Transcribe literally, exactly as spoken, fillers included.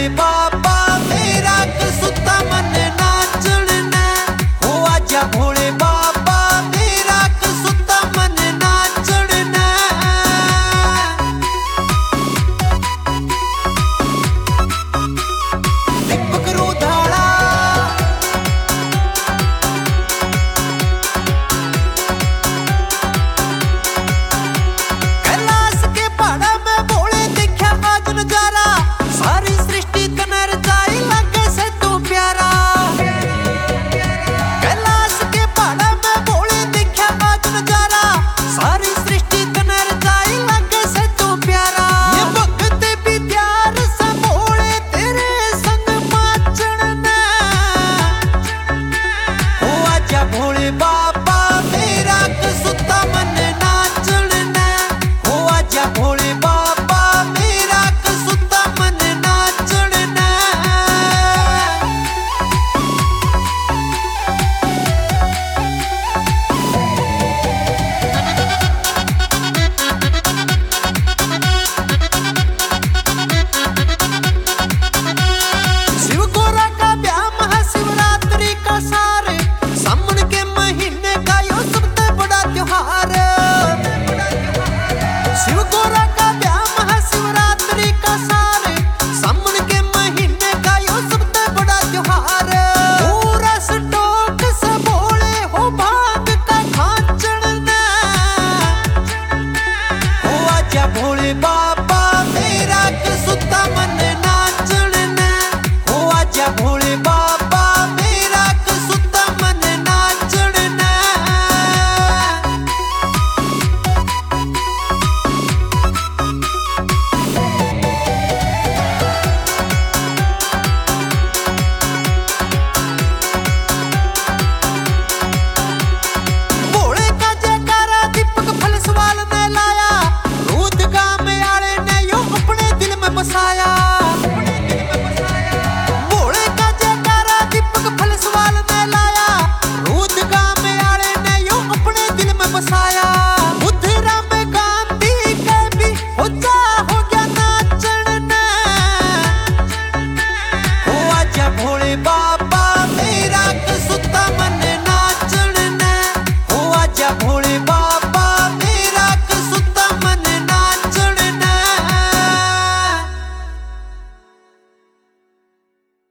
भोले बाबा मेरा कसुता मन नाचण ने हो आजा भोले बाबा मेरा कसुता मन नाचण ने दीपक रोधाड़ा कैलाश के पहाड़ा में भोले देखा आज नजारा सारी सृष्टि तनर जाए लगे से तू प्यारा कैलाश के पहाड़ा में भोले देखा आज नजारा सारी सृष्टि तनर जाए लगे से तू प्यारा ये वक्त भी त्यार सा भोले तेरे संग माचण ने हो आजा भोले बाबा मेरा कसुता मन नाचण ने हो आजा भोले बाबा मेरा कसुता मन नाचण ने शिव गोरा का ब्याह महाशिवरात्रि का सार सावन के महीने का यो सबसे बड़ा त्योहार शिव गोरा का ब्याह महाशिवरात्रि का सार सावन के महीने का यो सबसे बड़ा त्योहार पूरा स्टॉक से भोले हो भाग का खाचण ने हो आजा भोले बाबा मेरा कसुता मन नाचण ने हो आजा भोले बाबा मेरा कसुता मन नाचण ने भोले का जयकारा दीपक फलसवाल ने लाया रूद गांव में आले ने यो अपने दिल में बसाया भोले का जयकारा दीपक फलसवाल ने लाया रूद गांव में आले ने यो अपने दिल में बसाया बुद्धरा में गांधी के भी हो जा हो गया नाचण ने हो आजा भोले बाबा मेरा कसुता मन नाचण ने हो आजा भोले बाबा